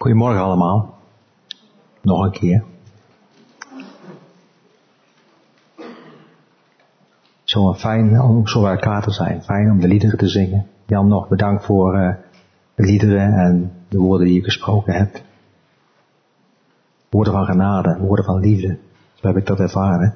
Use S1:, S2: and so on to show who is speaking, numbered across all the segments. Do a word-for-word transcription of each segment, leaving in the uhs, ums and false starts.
S1: Goedemorgen allemaal. Nog een keer. Zo fijn om zo bij elkaar te zijn. Fijn om de liederen te zingen. Jan, nog bedankt voor uh, de liederen en de woorden die je gesproken hebt. Woorden van genade, woorden van liefde. Zo heb ik dat ervaren.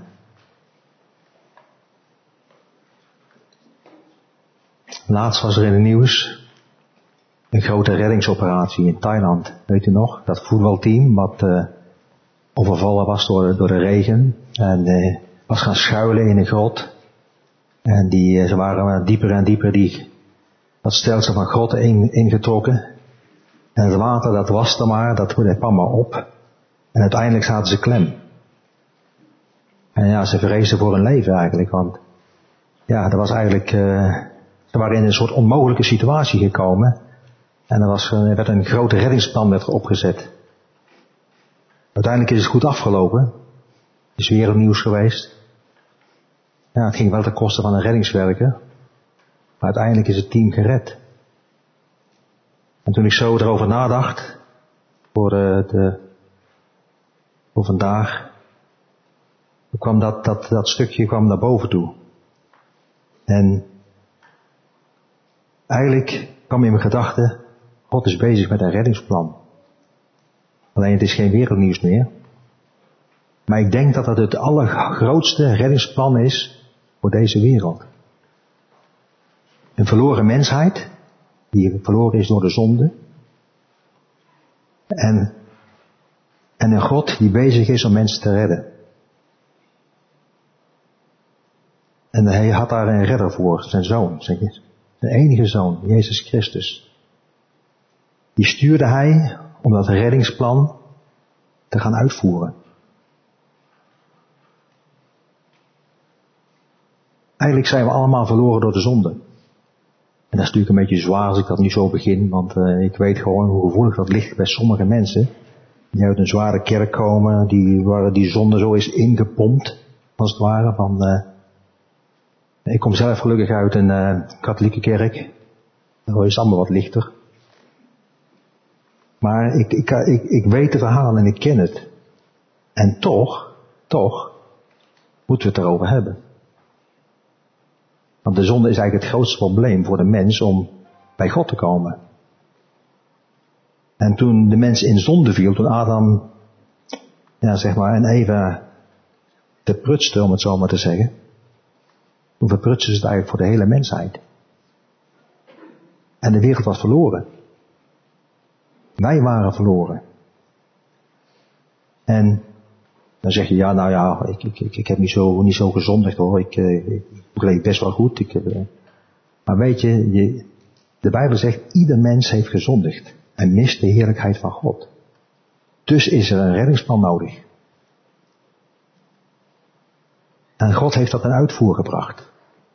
S1: Laatst was er in het nieuws een grote reddingsoperatie in Thailand. Weet u nog? Dat voetbalteam wat uh, overvallen was door, door de regen. En uh, was gaan schuilen in een grot. En die, uh, ze waren dieper en dieper die, dat stelsel van grotten in, ingetrokken. En het water dat waste maar, dat kwam maar op. En uiteindelijk zaten ze klem. En ja, ze vreesden voor hun leven eigenlijk. Want ja, dat was eigenlijk... Uh, ze waren in een soort onmogelijke situatie gekomen. En er, was, er werd een grote reddingsplan werd opgezet. Uiteindelijk is het goed afgelopen. Het is wereldnieuws geweest. Ja, het ging wel ten koste van een reddingswerker. Maar uiteindelijk is het team gered. En toen ik zo erover nadacht, voor, de, de, voor vandaag, kwam dat, dat, dat stukje kwam naar boven toe. En eigenlijk kwam in mijn gedachten, God is bezig met een reddingsplan. Alleen het is geen wereldnieuws meer. Maar ik denk dat het het allergrootste reddingsplan is voor deze wereld. Een verloren mensheid, die verloren is door de zonde. En, en een God die bezig is om mensen te redden. En hij had daar een redder voor, zijn zoon, zijn enige zoon, Jezus Christus. Die stuurde hij om dat reddingsplan te gaan uitvoeren. Eigenlijk zijn we allemaal verloren door de zonde. En dat is natuurlijk een beetje zwaar als ik dat nu zo begin, want uh, ik weet gewoon hoe gevoelig dat ligt bij sommige mensen. Die uit een zware kerk komen, die, waar die zonde zo is ingepompt, als het ware. Van, uh, ik kom zelf gelukkig uit een uh, katholieke kerk. Dat is allemaal wat lichter. Maar ik, ik, ik, ik weet de verhalen en ik ken het. En toch, toch, moeten we het erover hebben. Want de zonde is eigenlijk het grootste probleem voor de mens om bij God te komen. En toen de mens in zonde viel, toen Adam, ja zeg maar, en Eva verprutste, om het zo maar te zeggen. Toen verprutste ze het eigenlijk voor de hele mensheid. En de wereld was verloren. Wij waren verloren. En dan zeg je, ja nou ja, ik, ik, ik, ik heb niet zo, niet zo gezondigd hoor, ik, ik, ik leef best wel goed. Ik, uh, maar weet je, je, de Bijbel zegt, ieder mens heeft gezondigd en mist de heerlijkheid van God. Dus is er een reddingsplan nodig. En God heeft dat ten uitvoer gebracht.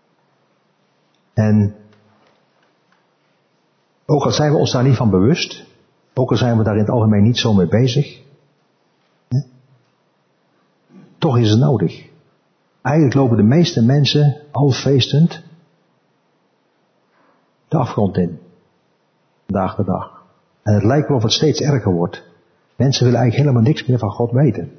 S1: En ook al zijn we ons daar niet van bewust, ook al zijn we daar in het algemeen niet zo mee bezig, hè, toch is het nodig. Eigenlijk lopen de meeste mensen al feestend de afgrond in, vandaag de dag. En het lijkt wel of het steeds erger wordt. Mensen willen eigenlijk helemaal niks meer van God weten.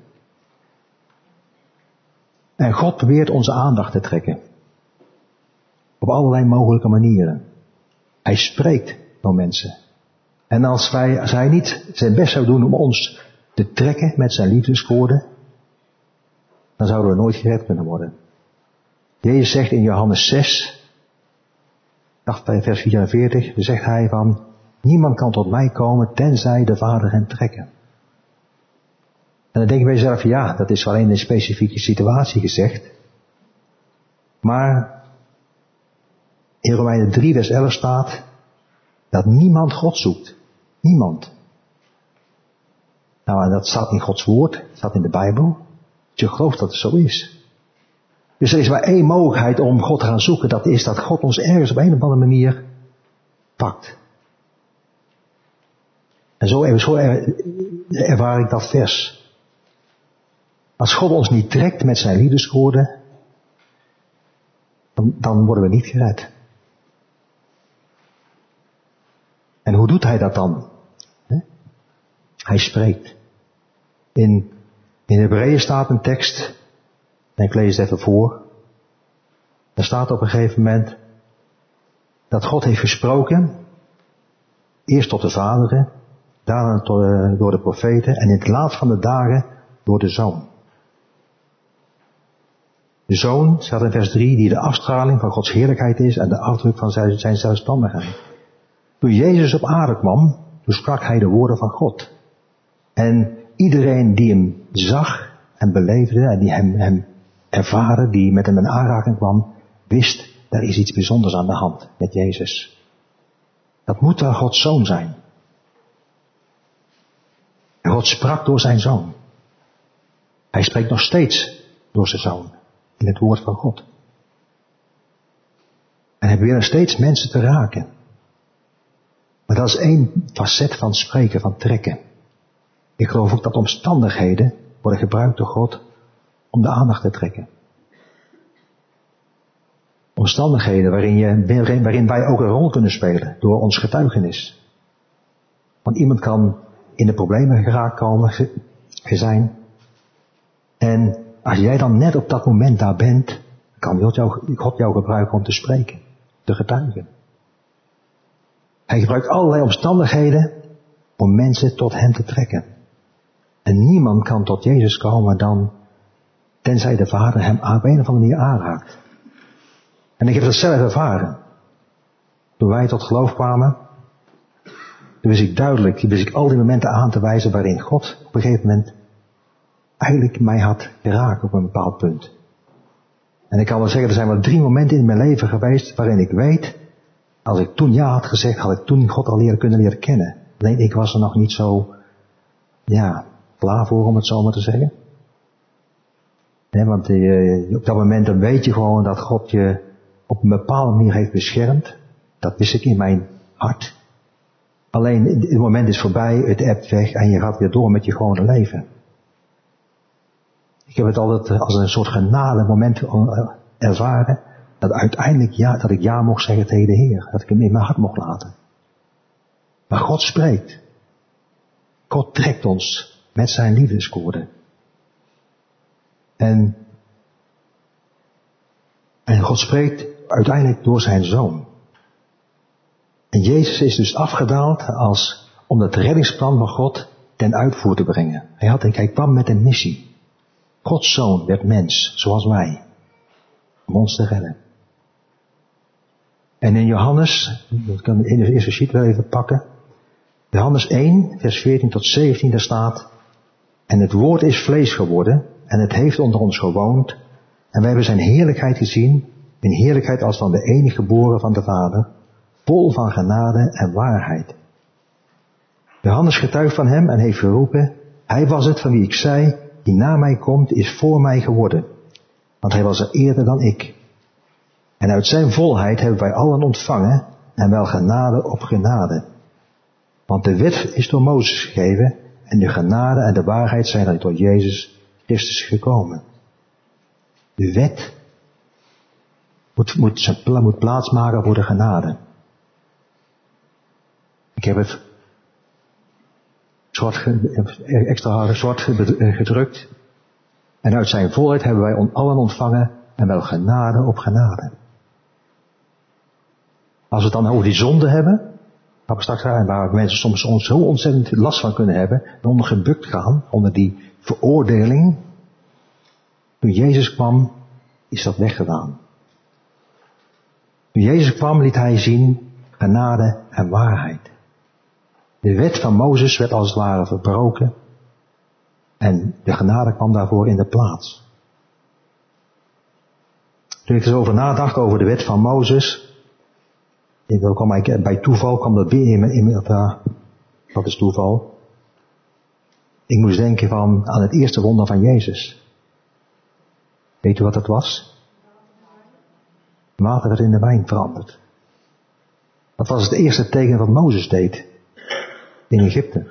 S1: En God probeert onze aandacht te trekken. Op allerlei mogelijke manieren. Hij spreekt door mensen. En als, wij, als hij niet zijn best zou doen om ons te trekken met zijn liefdeswoorden, dan zouden we nooit gered kunnen worden. Jezus zegt in Johannes zes, vers vierenveertig, dan zegt hij van, niemand kan tot mij komen tenzij de Vader hem trekken. En dan denk je bij jezelf, ja, dat is alleen in een specifieke situatie gezegd. Maar in Romeinen drie vers elf staat dat niemand God zoekt. Niemand. Nou, en dat staat in Gods woord, dat staat in de Bijbel. Dus je gelooft dat het zo is. Dus er is maar één mogelijkheid om God te gaan zoeken. Dat is dat God ons ergens op een of andere manier pakt. En zo, zo ervaar ik dat vers. Als God ons niet trekt met zijn liefdeswoorden, dan, dan worden we niet gered. En hoe doet hij dat dan? Hij spreekt. In, in Hebreeën staat een tekst, en ik lees het even voor. Er staat op een gegeven moment dat God heeft gesproken, eerst tot de vaderen, daarna door de profeten en in het laatst van de dagen door de Zoon. De Zoon, staat in vers drie, die de afstraling van Gods heerlijkheid is en de afdruk van zijn, zijn zelfstandigheid. Toen Jezus op aarde kwam, toen sprak hij de woorden van God. En iedereen die hem zag en beleefde en die hem, hem ervaren, die met hem in aanraking kwam, wist, er is iets bijzonders aan de hand met Jezus. Dat moet wel Gods Zoon zijn. En God sprak door zijn Zoon. Hij spreekt nog steeds door zijn Zoon. In het woord van God. En hij probeert steeds mensen te raken. Maar dat is één facet van spreken, van trekken. Ik geloof ook dat omstandigheden worden gebruikt door God om de aandacht te trekken. Omstandigheden waarin, je, waarin wij ook een rol kunnen spelen door ons getuigenis. Want iemand kan in de problemen geraakt komen, zijn. En als jij dan net op dat moment daar bent, kan God jou, God jou gebruiken om te spreken, te getuigen. Hij gebruikt allerlei omstandigheden om mensen tot hem te trekken. En niemand kan tot Jezus komen dan, tenzij de Vader hem op een of andere manier aanraakt. En ik heb dat zelf ervaren. Toen wij tot geloof kwamen, toen wist ik duidelijk, toen wist ik al die momenten aan te wijzen waarin God op een gegeven moment eigenlijk mij had geraakt op een bepaald punt. En ik kan wel zeggen, er zijn wel drie momenten in mijn leven geweest waarin ik weet, als ik toen ja had gezegd, had ik toen God al leren kunnen leren kennen. Alleen ik was er nog niet zo, ja, klaar voor om het zo maar te zeggen. Nee, want uh, op dat moment dan weet je gewoon dat God je op een bepaalde manier heeft beschermd. Dat wist ik in mijn hart. Alleen het moment is voorbij, het ebt weg en je gaat weer door met je gewone leven. Ik heb het altijd als een soort genade moment ervaren, dat uiteindelijk ja, dat ik ja mocht zeggen tegen de Heer. Dat ik hem in mijn hart mocht laten. Maar God spreekt. God trekt ons met zijn liefdeskoorden. En, en God spreekt uiteindelijk door zijn Zoon. En Jezus is dus afgedaald als, om het reddingsplan van God ten uitvoer te brengen. Hij, had, hij kwam met een missie. Gods Zoon werd mens, zoals wij. Om ons te redden. En in Johannes, ik kan in de eerste sheet wel even pakken. Johannes één, vers veertien tot zeventien, daar staat: En het woord is vlees geworden, en het heeft onder ons gewoond, en wij hebben zijn heerlijkheid gezien, een heerlijkheid als van de enige geboren van de Vader, vol van genade en waarheid. Johannes getuigt van hem en heeft geroepen: Hij was het van wie ik zei, die na mij komt, is voor mij geworden. Want hij was er eerder dan ik. En uit zijn volheid hebben wij allen ontvangen, en wel genade op genade. Want de wet is door Mozes gegeven, en de genade en de waarheid zijn er door Jezus Christus gekomen. De wet moet, moet, moet plaatsmaken voor de genade. Ik heb het zwart, extra zwart gedrukt. En uit zijn volheid hebben wij allen ontvangen, en wel genade op genade. Als we het dan over die zonde hebben, waar we straks gaan, waar mensen soms ons zo ontzettend last van kunnen hebben, en onder gebukt gaan, onder die veroordeling. Toen Jezus kwam, is dat weggedaan. Toen Jezus kwam, liet hij zien genade en waarheid. De wet van Mozes werd als het ware verbroken, en de genade kwam daarvoor in de plaats. Toen ik er zo over nadacht, over de wet van Mozes, kwam ik, bij toeval kwam dat weer in mijn, in mijn uh, wat is toeval? Ik moest denken van, aan het eerste wonder van Jezus. Weet u wat dat was? Water werd in de wijn veranderd. Dat was het eerste teken wat Mozes deed in Egypte.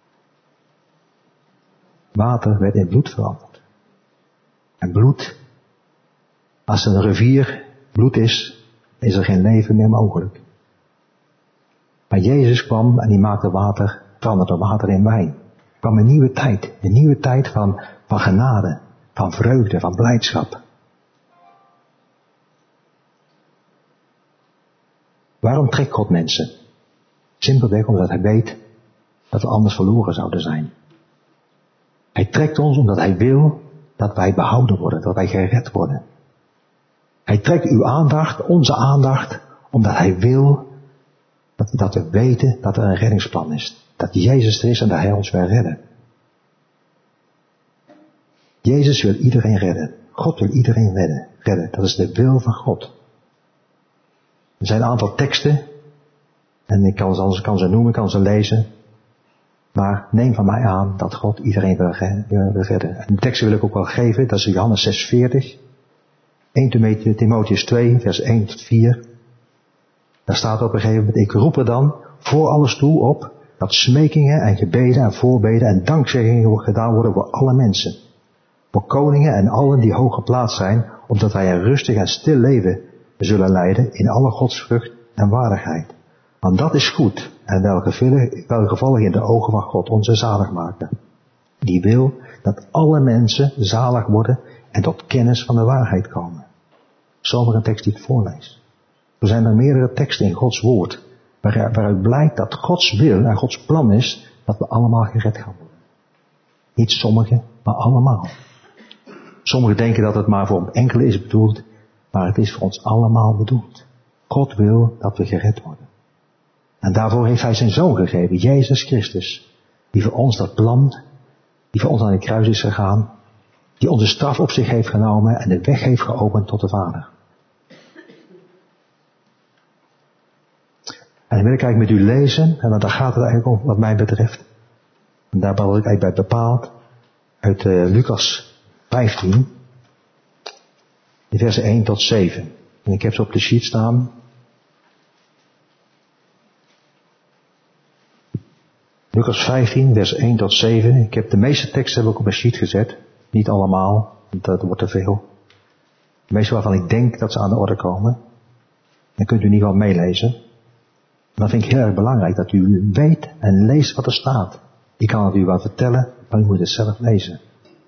S1: Water werd in bloed veranderd. En bloed, als een rivier bloed is, is er geen leven meer mogelijk. Maar Jezus kwam en die maakte water, veranderde water in wijn. kwam een nieuwe tijd. Een nieuwe tijd van, van genade, van vreugde, van blijdschap. Waarom trekt God mensen? Simpelweg omdat hij weet dat we anders verloren zouden zijn. Hij trekt ons omdat hij wil dat wij behouden worden, dat wij gered worden. Hij trekt uw aandacht, onze aandacht, omdat hij wil dat, dat we weten dat er een reddingsplan is. Dat Jezus er is en dat hij ons wil redden. Jezus wil iedereen redden. God wil iedereen redden. redden. Dat is de wil van God. Er zijn een aantal teksten, en ik kan ze, kan ze noemen, kan ze lezen. Maar neem van mij aan dat God iedereen wil redden. En de teksten wil ik ook wel geven, dat is Johannes zes veertig. eerste Timotheüs twee, vers één tot vier. Daar staat op een gegeven moment, ik roep er dan voor alles toe op, dat smekingen en gebeden en voorbeden en dankzeggingen gedaan worden voor alle mensen. Voor koningen en allen die hoog geplaatst zijn, opdat wij een rustig en stil leven zullen leiden in alle godsvrucht en waardigheid. Want dat is goed en welgevallig in de ogen van God, onze zaligmaker. Die wil dat alle mensen zalig worden en tot kennis van de waarheid komen. Zomaar een tekst die ik voorlees. Er zijn er meerdere teksten in Gods woord, waaruit blijkt dat Gods wil en Gods plan is dat we allemaal gered gaan worden. Niet sommigen, maar allemaal. Sommigen denken dat het maar voor enkele is bedoeld, maar het is voor ons allemaal bedoeld. God wil dat we gered worden. En daarvoor heeft hij zijn zoon gegeven, Jezus Christus, die voor ons dat plan, die voor ons aan het kruis is gegaan, die onze straf op zich heeft genomen en de weg heeft geopend tot de Vader. En dan wil ik eigenlijk met u lezen, en daar gaat het eigenlijk om wat mij betreft. En daar ben ik eigenlijk bij bepaald, uit uh, Lucas vijftien, in versen één tot zeven. En ik heb ze op de sheet staan. Lucas vijftien, vers één tot zeven. Ik heb de meeste teksten heb ik op een sheet gezet. Niet allemaal, want dat wordt te veel. De meeste waarvan ik denk dat ze aan de orde komen. Dan kunt u in ieder geval meelezen. En dan vind ik heel erg belangrijk dat u weet en leest wat er staat. Ik kan het u wel vertellen, maar u moet het zelf lezen.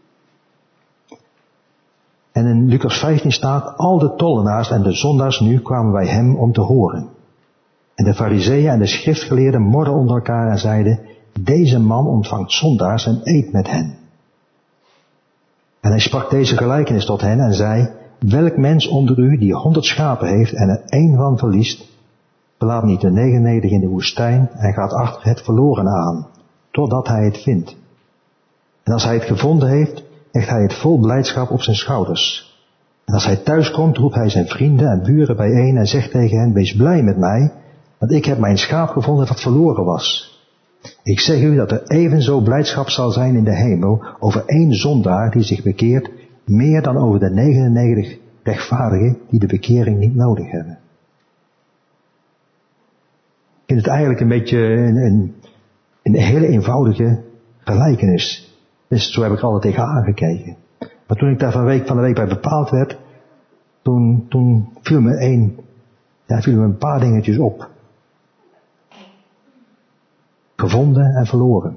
S1: En in Lucas vijftien staat, al de tollenaars en de zondaars nu kwamen bij hem om te horen. En de farizeeën en de schriftgeleerden morden onder elkaar en zeiden, deze man ontvangt zondaars en eet met hen. En hij sprak deze gelijkenis tot hen en zei, welk mens onder u die honderd schapen heeft en er één van verliest, verlaat niet de negenennegentig in de woestijn en gaat achter het verloren aan, totdat hij het vindt. En als hij het gevonden heeft, legt hij het vol blijdschap op zijn schouders. En als hij thuis komt, roept hij zijn vrienden en buren bijeen en zegt tegen hen, wees blij met mij, want ik heb mijn schaap gevonden dat verloren was. Ik zeg u dat er evenzo blijdschap zal zijn in de hemel over één zondaar die zich bekeert, meer dan over de negenennegentig rechtvaardigen die de bekering niet nodig hebben. Ik vind het eigenlijk een beetje een, een, een hele eenvoudige gelijkenis. Dus zo heb ik er altijd tegen aangekeken. Maar toen ik daar van, week, van de week bij bepaald werd, toen, toen viel me een, ja, viel me een paar dingetjes op. Gevonden en verloren.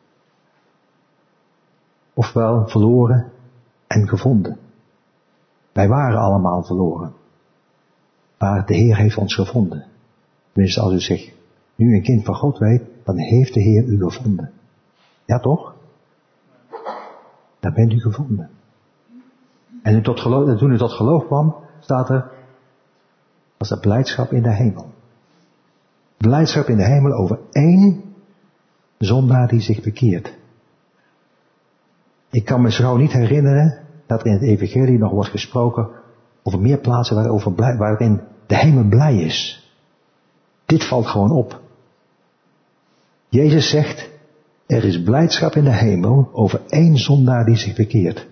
S1: Ofwel verloren en gevonden. Wij waren allemaal verloren. Maar de Heer heeft ons gevonden. Tenminste, als u zich nu een kind van God weet, dan heeft de Heer u gevonden. Ja toch? Dan bent u gevonden. En tot geloof, toen u tot geloof kwam, staat er, was er blijdschap in de hemel. Blijdschap in de hemel over één zondaar die zich bekeert. Ik kan me zo niet herinneren dat er in het evangelie nog wordt gesproken over meer plaatsen waarover blij, waarin de hemel blij is. Dit valt gewoon op. Jezus zegt, er is blijdschap in de hemel over één zondaar die zich bekeert.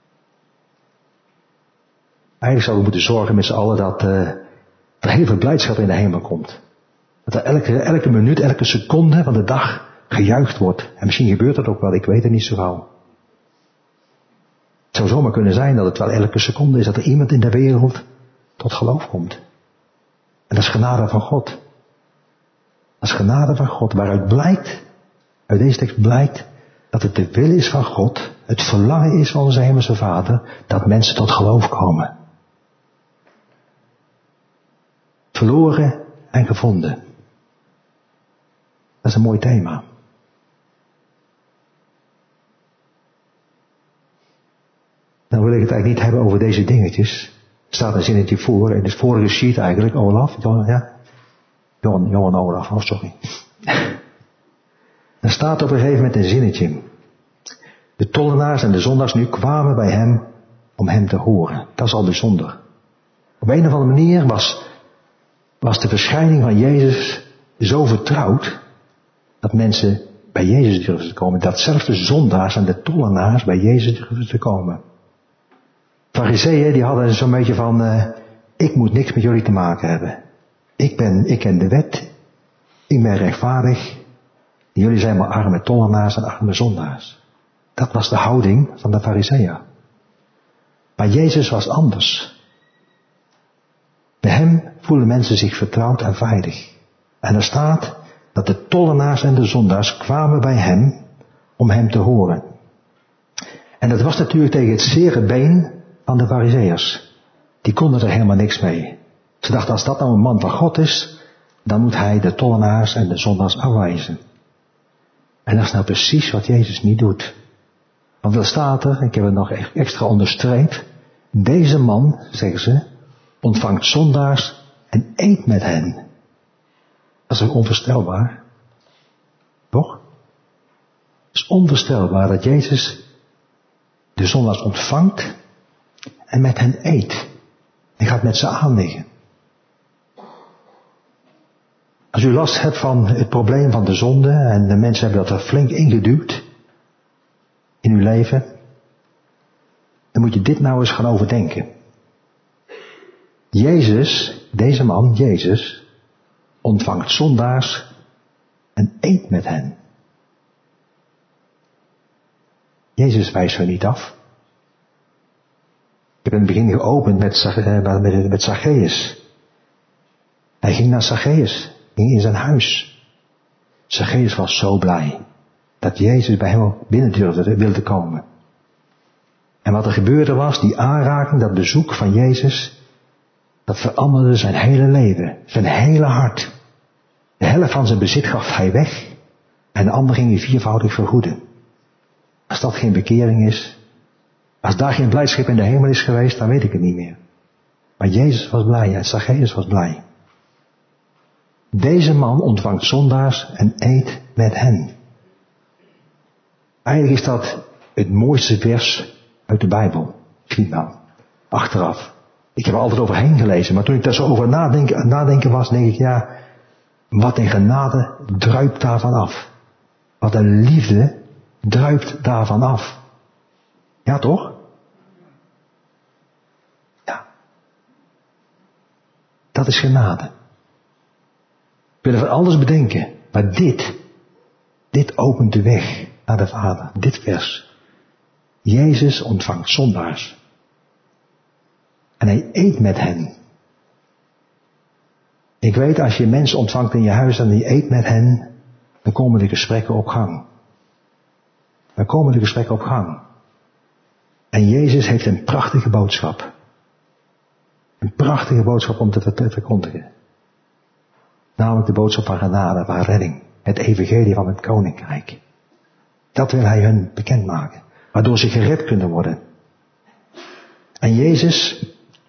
S1: Eigenlijk zouden we moeten zorgen met z'n allen dat uh, er heel veel blijdschap in de hemel komt. Dat er elke, elke minuut, elke seconde van de dag gejuicht wordt. En misschien gebeurt dat ook wel, ik weet het niet zo gauw. Het zou zomaar kunnen zijn dat het wel elke seconde is dat er iemand in de wereld tot geloof komt. En dat is genade van God. Dat is genade van God, waaruit blijkt, uit deze tekst blijkt, dat het de wil is van God, het verlangen is van onze hemelse Vader, dat mensen tot geloof komen. Verloren en gevonden. Dat is een mooi thema. Nou wil ik het eigenlijk niet hebben over deze dingetjes. Er staat een zinnetje voor, in het vorige sheet eigenlijk, Olaf. Ja? Johan, Johan Olaf, oh sorry. Er staat op een gegeven moment een zinnetje. De tollenaars en de zondaars nu kwamen bij hem om hem te horen. Dat is al bijzonder. Op een of andere manier was, was de verschijning van Jezus zo vertrouwd, dat mensen bij Jezus durfden te komen. Dat zelfs de zondaars en de tollenaars bij Jezus durfden te komen. Farizeeën die hadden zo'n beetje van, uh, ik moet niks met jullie te maken hebben. Ik ben, ik ken de wet. Ik ben rechtvaardig. En jullie zijn maar arme tollenaars en arme zondaars. Dat was de houding van de Farizeeën. Maar Jezus was anders. Bij hem voelden mensen zich vertrouwd en veilig. En er staat dat de tollenaars en de zondaars kwamen bij hem om hem te horen. En dat was natuurlijk tegen het zere been van de Farizeeërs. Die konden er helemaal niks mee. Ze dachten, als dat nou een man van God is, dan moet hij de tollenaars en de zondaars afwijzen. En dat is nou precies wat Jezus niet doet. Want er staat er, ik heb het nog extra onderstreept, deze man, zeggen ze, ontvangt zondaars en eet met hen. Dat is ook onvoorstelbaar. Toch? Het is onvoorstelbaar dat Jezus de zondaars ontvangt en met hen eet. En gaat met ze aanliggen. Als u last hebt van het probleem van de zonde, en de mensen hebben dat er flink ingeduwd in uw leven, dan moet je dit nou eens gaan overdenken. Jezus, deze man, Jezus, ontvangt zondaars en eet met hen. Jezus wijst ze niet af. Ik heb in het begin geopend met, met, met Zacchaeus. Hij ging naar Zacchaeus, ging in zijn huis. Zacchaeus was zo blij dat Jezus bij hem binnen durfde, wilde komen. En wat er gebeurde was, die aanraking, dat bezoek van Jezus, dat veranderde zijn hele leven, zijn hele hart. De helft van zijn bezit gaf hij weg en de ander ging hij viervoudig vergoeden. Als dat geen bekering is, als daar geen blijdschap in de hemel is geweest, dan weet ik het niet meer. Maar Jezus was blij en Zacchaeus was blij. Deze man ontvangt zondaars en eet met hen. Eigenlijk is dat het mooiste vers uit de Bijbel. Misschien wel. Achteraf. Ik heb er altijd overheen gelezen, maar toen ik daar zo over nadenken, nadenken was, denk ik, ja, wat een genade druipt daarvan af. Wat een liefde druipt daarvan af. Ja, toch? Ja. Dat is genade. We willen van alles bedenken, maar dit, dit opent de weg naar de Vader. Dit vers. Jezus ontvangt zondaars. En hij eet met hen. Ik weet, als je mensen ontvangt in je huis en je eet met hen, dan komen de gesprekken op gang. Dan komen de gesprekken op gang. En Jezus heeft een prachtige boodschap. Een prachtige boodschap om te, te verkondigen. Namelijk de boodschap van genade, van redding. Het evangelie van het koninkrijk. Dat wil hij hun bekendmaken. Waardoor ze gered kunnen worden. En Jezus,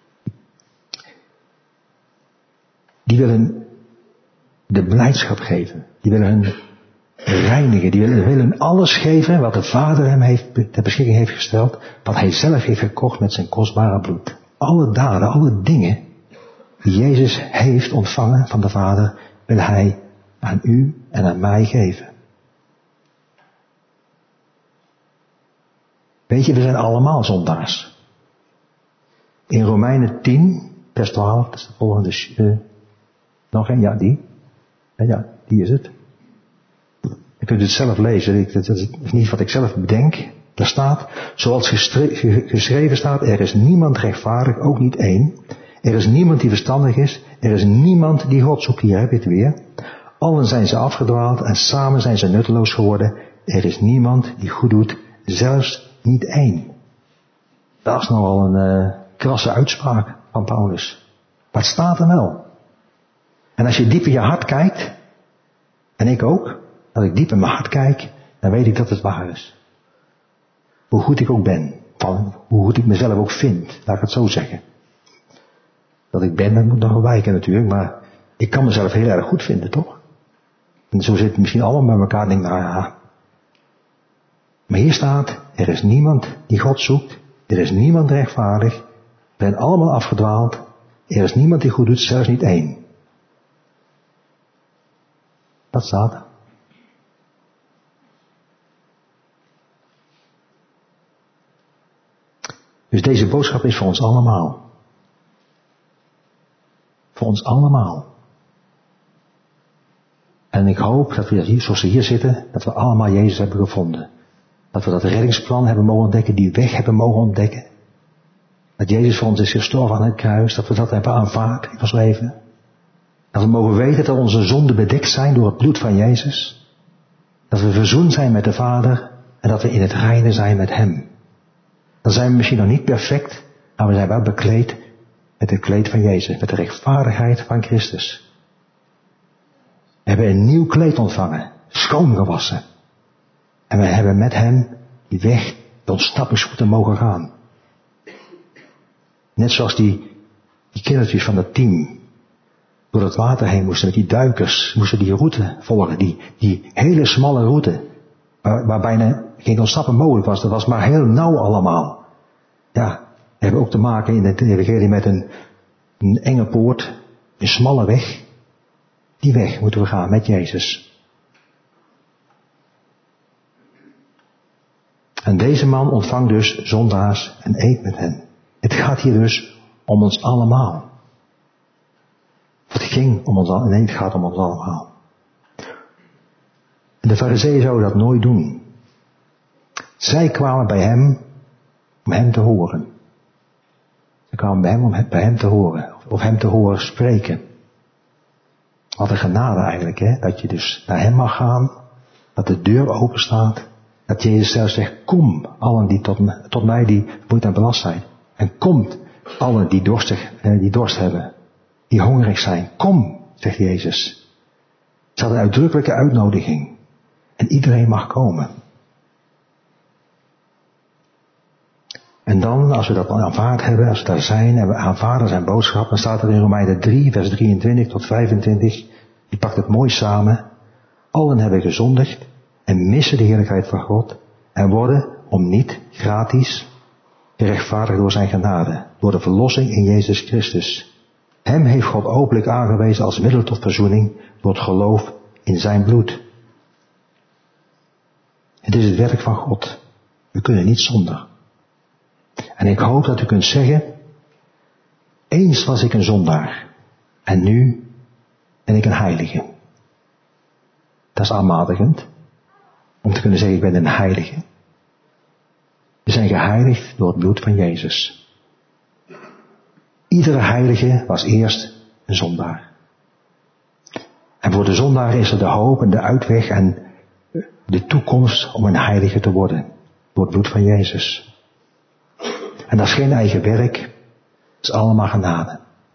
S1: die wil hun de blijdschap geven. Die wil hun reinigen. Die wil hun alles geven wat de Vader hem heeft, ter beschikking heeft gesteld. Wat hij zelf heeft gekocht met zijn kostbare bloed. Alle daden, alle dingen die Jezus heeft ontvangen van de Vader, wil hij aan u en aan mij geven. Weet je, we zijn allemaal zondaars. In Romeinen tien, vers twaalf, dat is de volgende, uh, nog een, ja, die. Ja, die is het. Je kunt het zelf lezen, ik, dat is niet wat ik zelf bedenk. Daar staat, zoals gestre- geschreven staat, er is niemand rechtvaardig, ook niet één. Er is niemand die verstandig is, er is niemand die God zoekt, hier heb je het weer. Allen zijn ze afgedwaald en samen zijn ze nutteloos geworden. er is niemand die goed doet, zelfs niet één. Dat is nogal een uh, krasse uitspraak van Paulus. Maar het staat er wel. En als je diep in je hart kijkt, en ik ook, als ik diep in mijn hart kijk, dan weet ik dat het waar is. Hoe goed ik ook ben, van hoe goed ik mezelf ook vind, laat ik het zo zeggen. Dat ik ben, dat moet nog wel wijken natuurlijk, maar ik kan mezelf heel erg goed vinden, toch? En zo zit het misschien allemaal bij elkaar en denk, nou ja. Maar hier staat, er is niemand die God zoekt, er is niemand rechtvaardig, we zijn allemaal afgedwaald, er is niemand die goed doet, zelfs niet één. Dat staat er. Dus deze boodschap is voor ons allemaal. Voor ons allemaal. En ik hoop dat we hier, zoals we hier zitten, dat we allemaal Jezus hebben gevonden. Dat we dat reddingsplan hebben mogen ontdekken, die weg hebben mogen ontdekken. Dat Jezus voor ons is gestorven aan het kruis, dat we dat hebben aanvaard in ons leven. Dat we mogen weten dat onze zonden bedekt zijn door het bloed van Jezus. Dat we verzoend zijn met de Vader en dat we in het reine zijn met Hem. Dan zijn we misschien nog niet perfect, maar we zijn wel bekleed met het kleed van Jezus, met de rechtvaardigheid van Christus. We hebben een nieuw kleed ontvangen, schoongewassen. En we hebben met Hem die weg, die ontsnappingsroute mogen gaan. Net zoals die, die kindertjes van het team door het water heen moesten, met die duikers, moesten die route volgen, die, die hele smalle route, waar, waar bijna geen ontsnappen mogelijk was. Dat was maar heel nauw allemaal. Ja, we hebben ook te maken in het evangelie met een, een enge poort, een smalle weg. Die weg moeten we gaan met Jezus. En deze man ontvangt dus zondaars en eet met hen. Het gaat hier dus om ons allemaal. Het ging om ons allemaal. Nee, het gaat om ons allemaal. En de Farizeeën zouden dat nooit doen. Zij kwamen bij hem om hem te horen. Ze kwamen bij hem om bij hem te horen. Of hem te horen spreken. Wat een genade eigenlijk, hè. Dat je dus naar hem mag gaan. Dat de deur open staat. Dat Jezus zelfs zegt, kom allen die tot, me, tot mij die vermoeid en belast zijn. En komt allen die dorstig, die dorst hebben. Die hongerig zijn. Kom, zegt Jezus. Het is een uitdrukkelijke uitnodiging. En iedereen mag komen. En dan, als we dat aanvaard hebben, als we daar zijn en we aanvaarden zijn boodschap, dan staat er in Romeinen drie, vers drieëntwintig tot vijfentwintig, die pakt het mooi samen. Allen hebben gezondigd en missen de heerlijkheid van God en worden, om niet gratis, gerechtvaardigd door zijn genade, door de verlossing in Jezus Christus. Hem heeft God openlijk aangewezen als middel tot verzoening door het geloof in zijn bloed. Het is het werk van God. We kunnen niet zonder. En ik hoop dat u kunt zeggen, eens was ik een zondaar en nu ben ik een heilige. Dat is aanmatigend, om te kunnen zeggen ik ben een heilige. We zijn geheiligd door het bloed van Jezus. Iedere heilige was eerst een zondaar. En voor de zondaar is er de hoop en de uitweg en de toekomst om een heilige te worden. Door het bloed van Jezus. En dat is geen eigen werk. Dat is allemaal genade.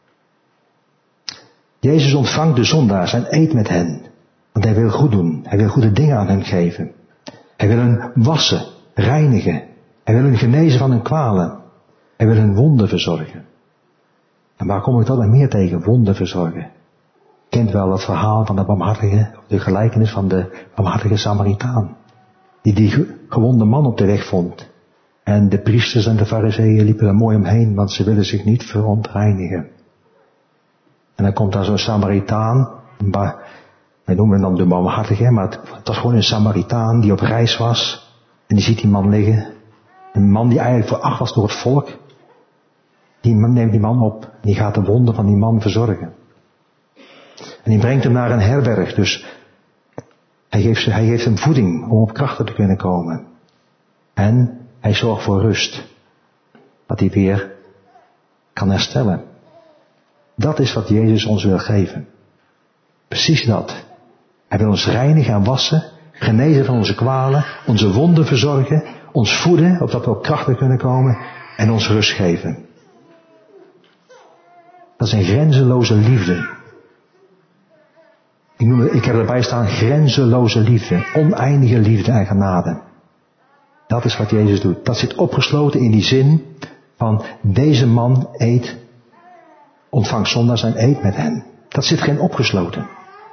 S1: Jezus ontvangt de zondaars en eet met hen. Want hij wil goed doen. Hij wil goede dingen aan hen geven. Hij wil hen wassen, reinigen. Hij wil hen genezen van hun kwalen. Hij wil hun wonden verzorgen. En waar kom ik dat en meer tegen? Wonden verzorgen. Je kent wel dat verhaal van de barmhartige, de gelijkenis van de barmhartige Samaritaan. Die die gewonde man op de weg vond. En de priesters en de farizeeën liepen er mooi omheen, want ze willen zich niet verontreinigen. En dan komt daar zo'n Samaritaan, wij noemen hem dan de barmhartige, maar het, het was gewoon een Samaritaan die op reis was. En die ziet die man liggen. Een man die eigenlijk veracht was door het volk. Die neemt die man op, die gaat de wonden van die man verzorgen. En die brengt hem naar een herberg, dus hij geeft, hij geeft hem voeding om op krachten te kunnen komen. En hij zorgt voor rust. Dat hij weer kan herstellen. Dat is wat Jezus ons wil geven. Precies dat. Hij wil ons reinigen en wassen. genezen van onze kwalen, onze wonden verzorgen, ons voeden, opdat we op krachten kunnen komen en ons rust geven. Dat is een grenzeloze liefde. Ik, noem, ik heb erbij staan grenzeloze liefde, oneindige liefde en genade. Dat is wat Jezus doet. Dat zit opgesloten in die zin van deze man eet, ontvangt zondaars en eet met hen. Dat zit geen opgesloten.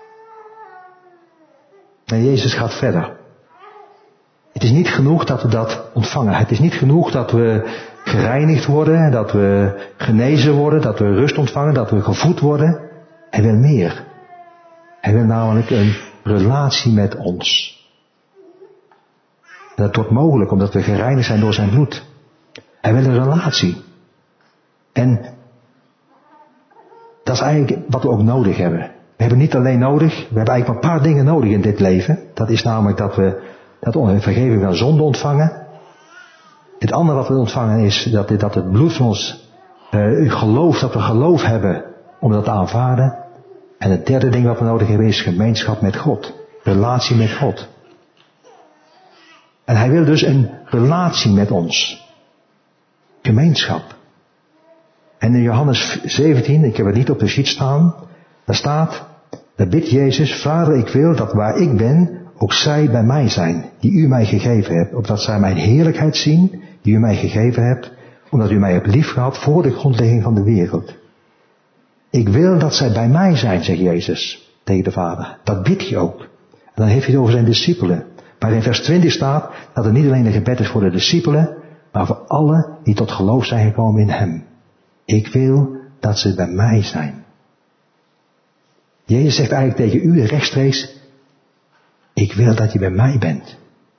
S1: En Jezus gaat verder. Het is niet genoeg dat we dat ontvangen. Het is niet genoeg dat we gereinigd worden, dat we genezen worden, dat we rust ontvangen, dat we gevoed worden. Hij wil meer. Hij wil namelijk een relatie met ons. En dat wordt mogelijk omdat we gereinigd zijn door zijn bloed. Hij wil een relatie. En dat is eigenlijk wat we ook nodig hebben. We hebben niet alleen nodig, we hebben eigenlijk maar een paar dingen nodig in dit leven. Dat is namelijk dat we dat we een vergeving van zonde ontvangen. Het andere wat we ontvangen is dat, dat het bloed van ons uh, geloof, dat we geloof hebben om dat te aanvaarden. En het derde ding wat we nodig hebben is gemeenschap met God. Relatie met God. En hij wil dus een relatie met ons. Gemeenschap. En in Johannes zeventien, ik heb het niet op de sheet staan, daar staat, daar bidt Jezus, Vader, ik wil dat waar ik ben, ook zij bij mij zijn, die u mij gegeven hebt, opdat zij mijn heerlijkheid zien, die u mij gegeven hebt, omdat u mij hebt liefgehad voor de grondlegging van de wereld. Ik wil dat zij bij mij zijn, zegt Jezus tegen de Vader. Dat bidt hij ook. En dan heeft hij het over zijn discipelen. Maar in vers twintig staat dat het niet alleen een gebed is voor de discipelen, maar voor allen die tot geloof zijn gekomen in hem. Ik wil dat ze bij mij zijn. Jezus zegt eigenlijk tegen u rechtstreeks, ik wil dat je bij mij bent.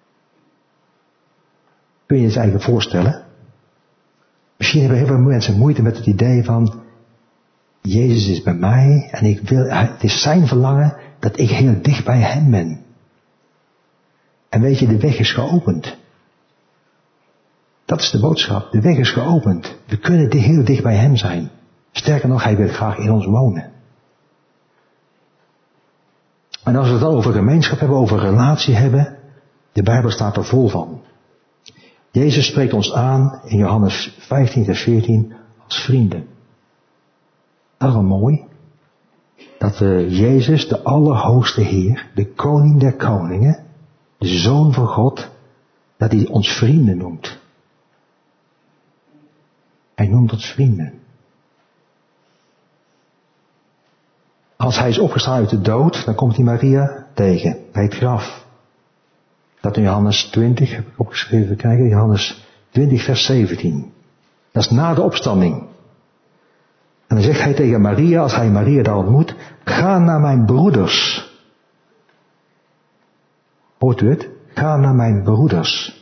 S1: Kun je je het eigenlijk voorstellen? Misschien hebben heel veel mensen moeite met het idee van, Jezus is bij mij en ik wil, het is zijn verlangen dat ik heel dicht bij hem ben. En weet je, de weg is geopend. Dat is de boodschap. De weg is geopend. We kunnen heel dicht bij hem zijn. Sterker nog, hij wil graag in ons wonen. En als we het dan over gemeenschap hebben, over relatie hebben, de Bijbel staat er vol van. Jezus spreekt ons aan in Johannes vijftien vers veertien als vrienden. Dat is wel mooi. Dat we Jezus, de Allerhoogste Heer, de Koning der Koningen, de Zoon van God, dat hij ons vrienden noemt. Hij noemt ons vrienden. Als hij is opgestaan uit de dood, dan komt hij Maria tegen, bij het graf. Dat in Johannes twintig, heb ik opgeschreven, kijken, Johannes twintig vers zeventien. Dat is na de opstanding. En dan zegt hij tegen Maria, als hij Maria daar ontmoet, ga naar mijn broeders. Hoort u het? Ga naar mijn broeders.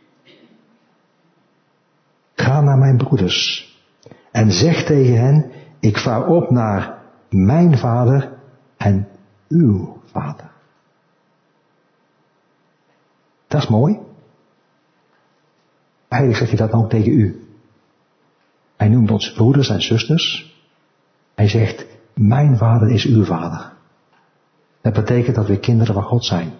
S1: Ga naar mijn broeders. En zeg tegen hen, ik vaar op naar mijn vader en uw vader. Dat is mooi. Eigenlijk zegt hij dat ook tegen u. Hij noemt ons broeders en zusters. Hij zegt, mijn vader is uw vader. Dat betekent dat we kinderen van God zijn.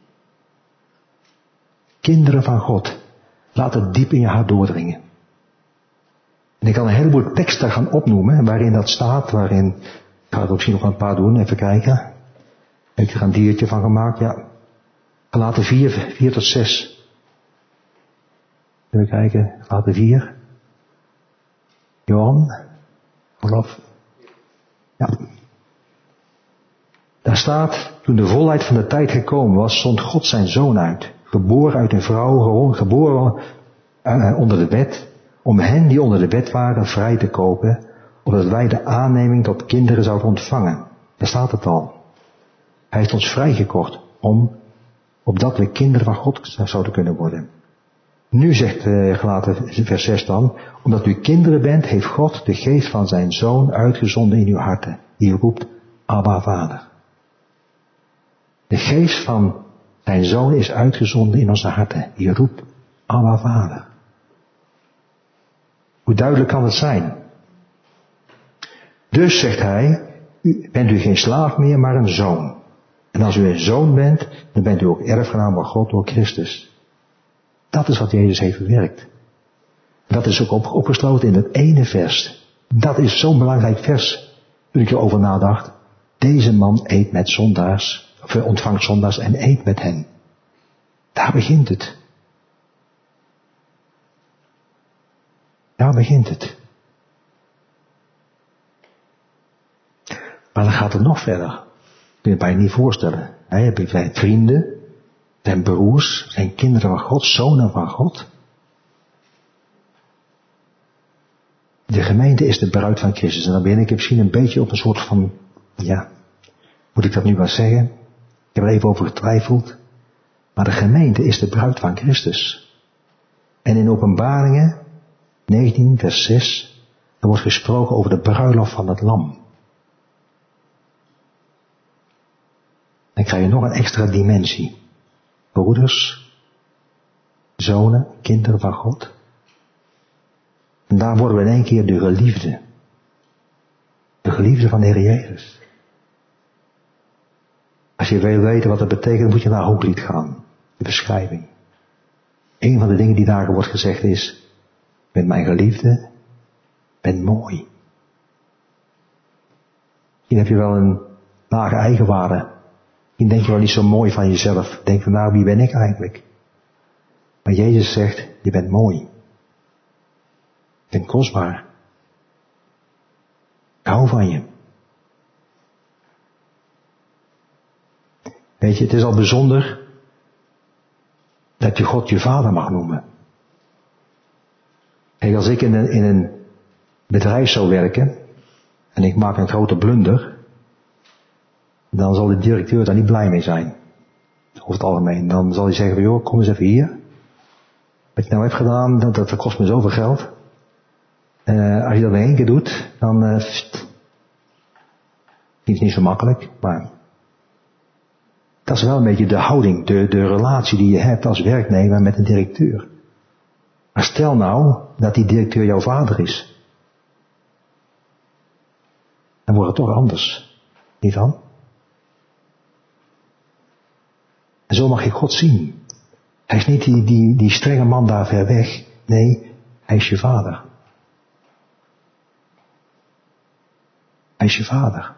S1: Kinderen van God. Laat het diep in je hart doordringen. En ik kan een heleboel teksten gaan opnoemen waarin dat staat, waarin, ik ga er misschien nog een paar doen, even kijken. Heb ik er een diertje van gemaakt? Ja. Galaten vier, vier tot zes. Even kijken, Galaten vier. Johan, Olaf. Ja. Daar staat, toen de volheid van de tijd gekomen was, zond God zijn zoon uit. Geboren uit een vrouw, geboren uh, onder de wet, om hen die onder de wet waren vrij te kopen, opdat wij de aanneming tot kinderen zouden ontvangen. Daar staat het al. Hij heeft ons vrijgekocht, om, opdat we kinderen van God zouden kunnen worden. Nu zegt uh, Galaten vers zes dan, omdat u kinderen bent, heeft God de geest van zijn zoon uitgezonden in uw harten, die roept, Abba Vader. De geest van zijn zoon is uitgezonden in onze harten, die roept, Abba Vader. Hoe duidelijk kan het zijn? Dus, zegt hij, u, bent u geen slaaf meer, maar een zoon. En En als u een zoon bent, dan bent u ook erfgenaam van God door Christus. Dat is wat Jezus heeft bewerkt. Dat is ook op, opgesloten in het ene vers. Dat is zo'n belangrijk vers, toen ik erover nadacht. Deze man eet met zondaars, of ontvangt zondaars en eet met hen. Daar begint het. Daar begint het. Maar dan gaat het nog verder. Kun je het bijna niet voorstellen. Hij heeft zijn vrienden, zijn broers, zijn kinderen van God, zonen van God. De gemeente is de bruid van Christus. En dan ben ik misschien een beetje op een soort van, ja, moet ik dat nu wel zeggen? Ik heb er even over getwijfeld. Maar de gemeente is de bruid van Christus. En in Openbaringen negentien vers zes, er wordt gesproken over de bruiloft van het lam. Dan krijg je nog een extra dimensie. Broeders, zonen, kinderen van God. En daar worden we in één keer de geliefde. De geliefde van de Heer Jezus. Als je wil weten wat dat betekent, moet je naar Hooglied gaan. De beschrijving. Een van de dingen die daar wordt gezegd is, ben mijn geliefde, ben mooi. Misschien heb je wel een lage eigenwaarde. Misschien denk je wel niet zo mooi van jezelf. Denk van nou, wie ben ik eigenlijk? Maar Jezus zegt, je bent mooi. Je bent kostbaar. Ik hou van je. Weet je, het is al bijzonder dat je God je vader mag noemen. Kijk, als ik in een, in een bedrijf zou werken en ik maak een grote blunder, dan zal de directeur daar niet blij mee zijn. Over het algemeen. Dan zal hij zeggen, joh, kom eens even hier. Wat je nou hebt gedaan, dat, dat kost me zoveel geld. Uh, als je dat in één keer doet, dan uh, pst, is niet zo makkelijk, maar dat is wel een beetje de houding, de, de relatie die je hebt als werknemer met een directeur. Maar stel nou dat die directeur jouw vader is. Dan wordt het toch anders. Niet dan? En zo mag je God zien. Hij is niet die, die, die strenge man daar ver weg. Nee, hij is je vader. Hij is je vader.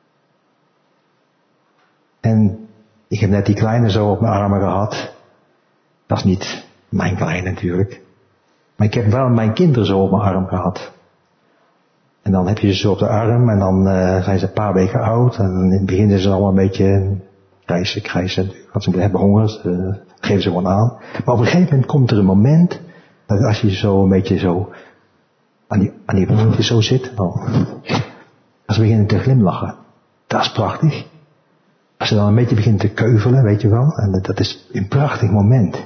S1: En ik heb net die kleine zo op mijn armen gehad. Dat is niet mijn kleine natuurlijk. Maar ik heb wel mijn kinderen zo op mijn arm gehad. En dan heb je ze zo op de arm en dan uh, zijn ze een paar weken oud. En in het begin zijn ze allemaal een beetje krijsen, krijsen. Want ze hebben honger, uh, geven ze gewoon aan. Maar op een gegeven moment komt er een moment dat als je zo een beetje zo aan die, aan die voetjes zo zit. Oh, als ze beginnen te glimlachen. Dat is prachtig. Als ze dan een beetje beginnen te keuvelen, weet je wel. En dat is een prachtig moment.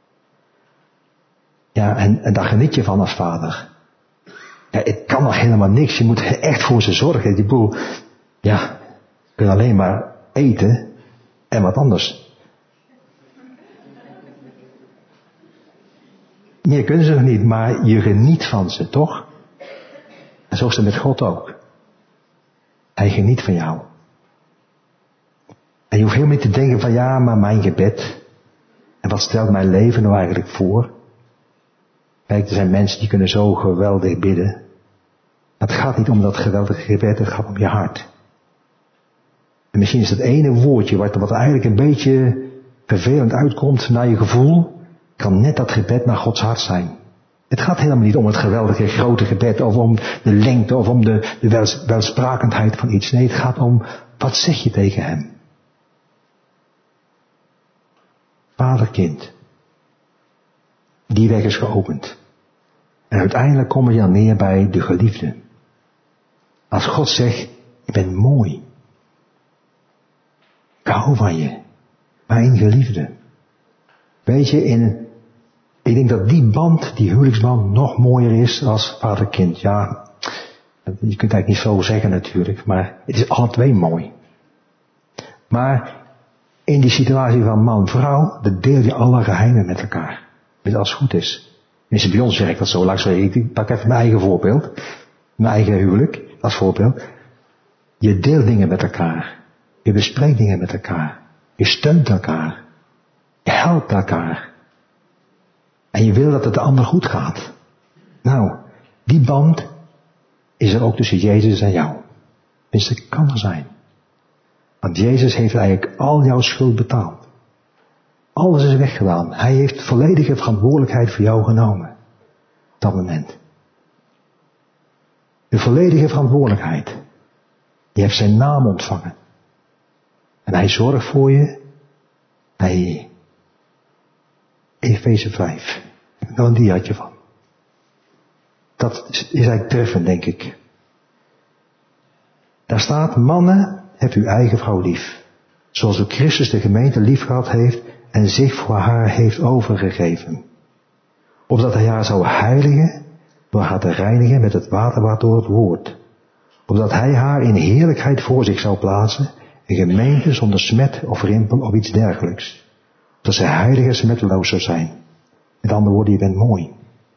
S1: Ja, en, en daar geniet je van als vader. Ja, het kan nog helemaal niks. Je moet echt voor ze zorgen. Die boel, ja, je kunt alleen maar eten en wat anders. Meer kunnen ze nog niet, maar je geniet van ze, toch? En zo is het met God ook. Hij geniet van jou. En je hoeft helemaal niet te denken van ja, maar mijn gebed. En wat stelt mijn leven nou eigenlijk voor? Kijk, er zijn mensen die kunnen zo geweldig bidden. Het gaat niet om dat geweldige gebed, het gaat om je hart. En misschien is dat ene woordje wat, wat eigenlijk een beetje vervelend uitkomt naar je gevoel, kan net dat gebed naar Gods hart zijn. Het gaat helemaal niet om het geweldige grote gebed, of om de lengte, of om de, de wels, welsprekendheid van iets. Nee, het gaat om, wat zeg je tegen hem? Vader, kind. Die weg is geopend. En uiteindelijk kom je dan neer bij de geliefde. Als God zegt, je bent mooi. Ik hou van je. Mijn geliefde. Weet je, in, ik denk dat die band, die huwelijksband, nog mooier is als vader-kind. Ja, je kunt eigenlijk niet zo zeggen natuurlijk, maar het is alle twee mooi. Maar in die situatie van man-vrouw, dan deel je alle geheimen met elkaar. Dus als het goed is. Tenminste, bij ons werkt dat zo. Laat ik zeggen, ik pak even mijn eigen voorbeeld. Mijn eigen huwelijk, als voorbeeld. Je deelt dingen met elkaar. Je bespreekt dingen met elkaar. Je steunt elkaar. Je helpt elkaar. En je wil dat het de ander goed gaat. Nou, die band is er ook tussen Jezus en jou. Tenminste, kan er zijn. Want Jezus heeft eigenlijk al jouw schuld betaald. Alles is weggedaan. Hij heeft volledige verantwoordelijkheid voor jou genomen. Op dat moment. De volledige verantwoordelijkheid. Je hebt zijn naam ontvangen. En hij zorgt voor je. Hij... Efeze vijf. Ik heb nog een diaatje van. Dat is, is eigenlijk treffend, denk ik. Daar staat, mannen, hebt uw eigen vrouw lief. Zoals ook Christus de gemeente lief gehad heeft en zich voor haar heeft overgegeven. Opdat hij haar zou heiligen, door haar te reinigen met het water waardoor het woord. Opdat hij haar in heerlijkheid voor zich zou plaatsen, een gemeente zonder smet of rimpel of iets dergelijks. Dat zij heilig en smetteloos zou zijn. Met andere woorden, je bent mooi.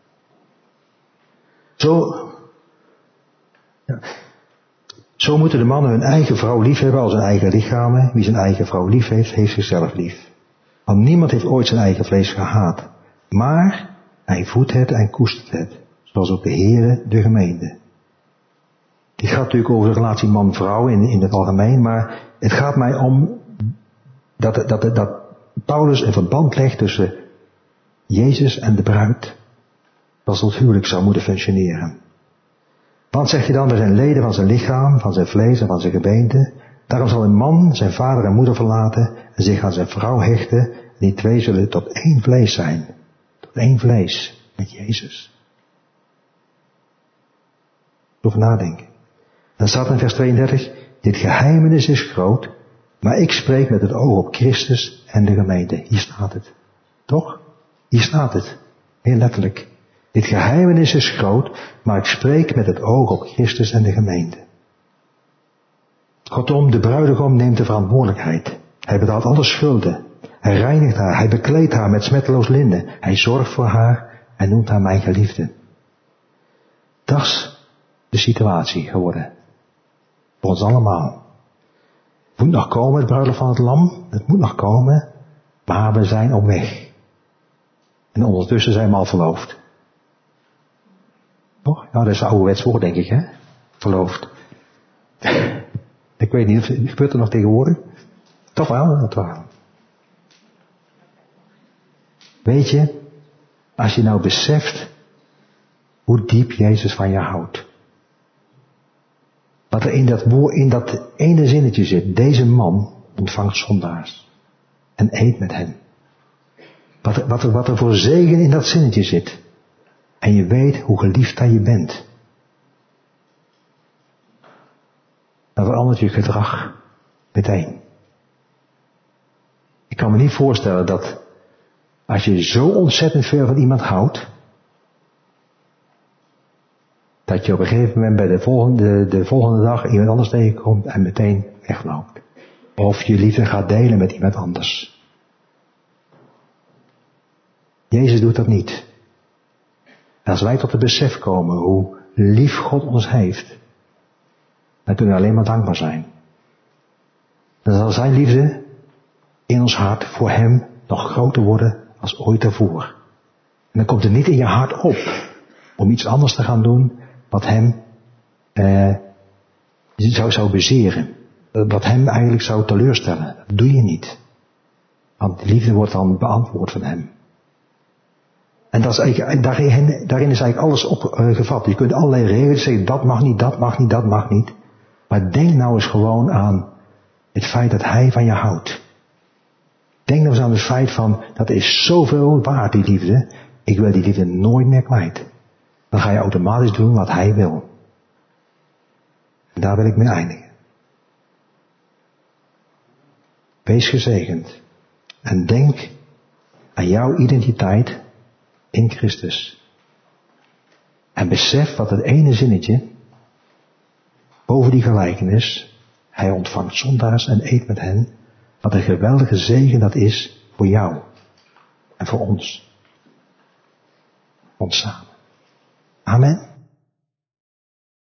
S1: Zo, ja, zo moeten de mannen hun eigen vrouw lief hebben als hun eigen lichamen. Wie zijn eigen vrouw lief heeft, heeft zichzelf lief. Want niemand heeft ooit zijn eigen vlees gehaat. Maar hij voedt het en koestert het. Zoals ook de Heere de gemeente. Dit gaat natuurlijk over de relatie man-vrouw in, in het algemeen. Maar het gaat mij om dat, dat, dat Paulus een verband legt tussen Jezus en de bruid. Zoals het huwelijk zou moeten functioneren. Want zegt hij dan, we zijn leden van zijn lichaam, van zijn vlees en van zijn gebeente. Daarom zal een man zijn vader en moeder verlaten en zich aan zijn vrouw hechten. En die twee zullen tot één vlees zijn. Tot één vlees met Jezus. Over nadenken. Dan staat in vers tweeëndertig, dit geheimenis is groot, maar ik spreek met het oog op Christus en de gemeente. Hier staat het. Toch? Hier staat het. Heel letterlijk. Dit geheimenis is groot, maar ik spreek met het oog op Christus en de gemeente. Kortom, de bruidegom neemt de verantwoordelijkheid. Hij betaalt alle schulden. Hij reinigt haar, hij bekleedt haar met smetteloos linnen. Hij zorgt voor haar en noemt haar mijn geliefde. Dat is de situatie geworden. Voor ons allemaal. Het moet nog komen, het bruiloft van het lam. Het moet nog komen, maar we zijn op weg. En ondertussen zijn we al verloofd. Toch? Ja, dat is een ouderwets woord, denk ik, hè? Verloofd. Ik weet niet, of gebeurt er nog tegenwoordig? Toch wel, dat wel. Weet je, als je nou beseft hoe diep Jezus van je houdt. Wat er in dat, woord, in dat ene zinnetje zit. Deze man ontvangt zondaars. En eet met hen. Wat er, wat, er, wat er voor zegen in dat zinnetje zit. En je weet hoe geliefd dat je bent. Dan verandert je gedrag meteen. Ik kan me niet voorstellen dat als je zo ontzettend veel van iemand houdt, dat je op een gegeven moment bij de volgende, de volgende dag iemand anders tegenkomt en meteen wegloopt. Of je liefde gaat delen met iemand anders. Jezus doet dat niet. En als wij tot het besef komen hoe lief God ons heeft, dan kunnen we alleen maar dankbaar zijn. Dan zal zijn liefde in ons hart voor hem nog groter worden als ooit daarvoor. En dan komt het niet in je hart op om iets anders te gaan doen wat hem eh, zou, zou bezeren. Wat hem eigenlijk zou teleurstellen. Dat doe je niet. Want de liefde wordt dan beantwoord van hem. En dat is eigenlijk, daarin, daarin is eigenlijk alles opgevat. Uh, je kunt allerlei regels zeggen, dat mag niet, dat mag niet, dat mag niet. Maar denk nou eens gewoon aan het feit dat hij van je houdt. Denk nou eens aan het feit van, dat is zoveel waard, die liefde. Ik wil die liefde nooit meer kwijt. Dan ga je automatisch doen wat hij wil. En daar wil ik mee eindigen. Wees gezegend. En denk aan jouw identiteit in Christus. En besef wat het ene zinnetje boven die gelijkenis, hij ontvangt zondaars en eet met hen, wat een geweldige zegen dat is voor jou en voor ons. Ons samen. Amen.